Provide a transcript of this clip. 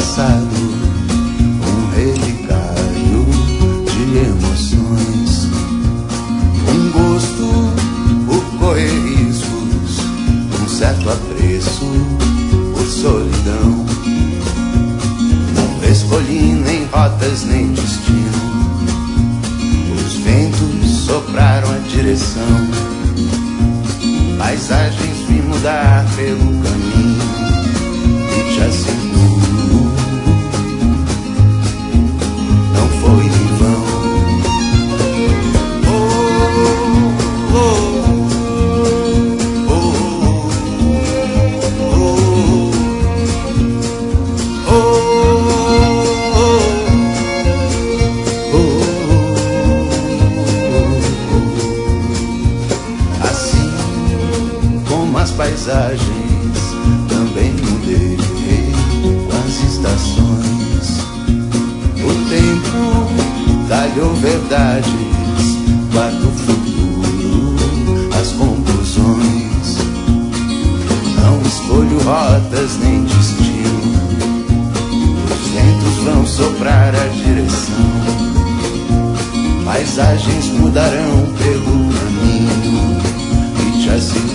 passado, um relicário de emoções, um gosto por correr riscos, um certo apreço por solidão. Não escolhi nem rotas nem destino, os ventos sopraram a direção, paisagens vi mudar pelo caminho e te asseguro, não foi em vão. Paisagens também mudei com as estações. O tempo talhou verdades, guarda o futuro, as conclusões. Não escolho rotas nem destino, os ventos vão soprar a direção, paisagens mudarão pelo caminho e te asseguro.